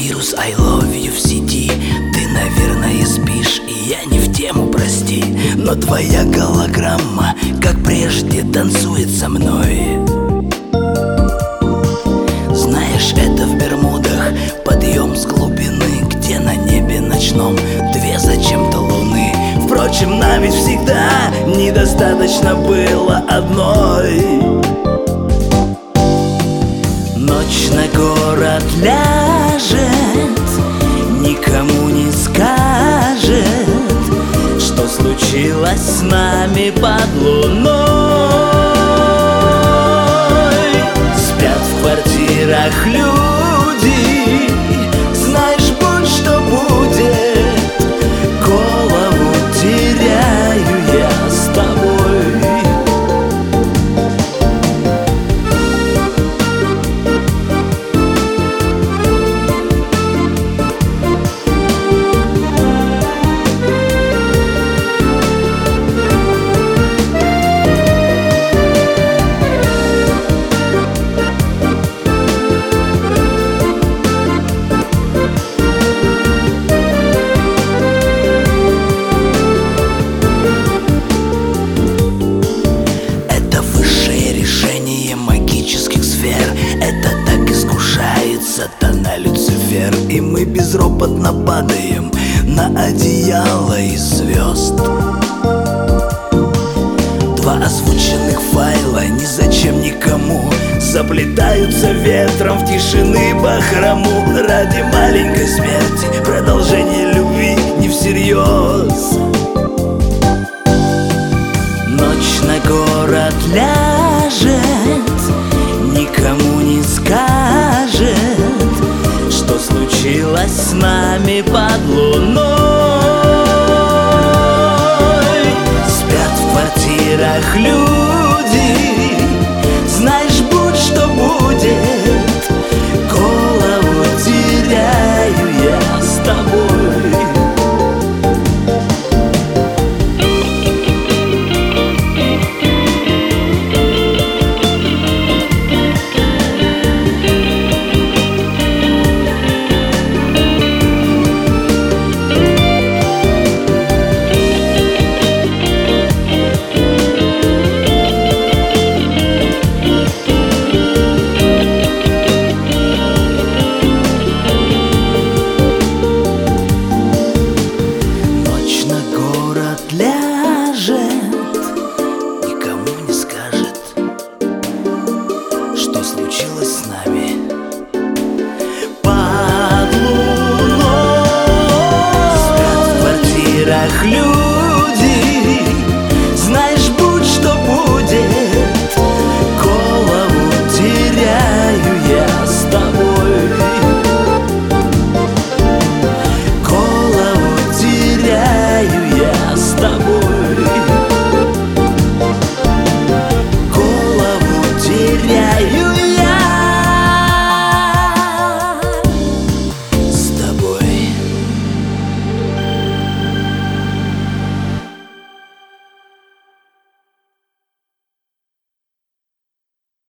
Вирус I love you в сети. Ты, наверное, спишь, и я не в тему, прости. Но твоя голограмма, как прежде, танцует со мной. Знаешь, это в Бермудах подъем с глубины, где на небе ночном две зачем-то луны. Впрочем, нам ведь всегда недостаточно было одной. Ночь на город ляжет, никому не скажет, что случилось с нами под луной. Спят в квартирах люди, знаешь, будь что будет, голову теряю я с тобой. Это так искушает сатана Люцифер, и мы безропотно падаем на одеяло из звезд. Два озвученных файла ни зачем никому заплетаются ветром в тишины бахрому. Ради маленькой смерти, продолжение любви не всерьез. Ночь на город ляжет, никому не скажет, что случилось с нами под луной. Спят в квартирах люди, знаешь, будь что будет,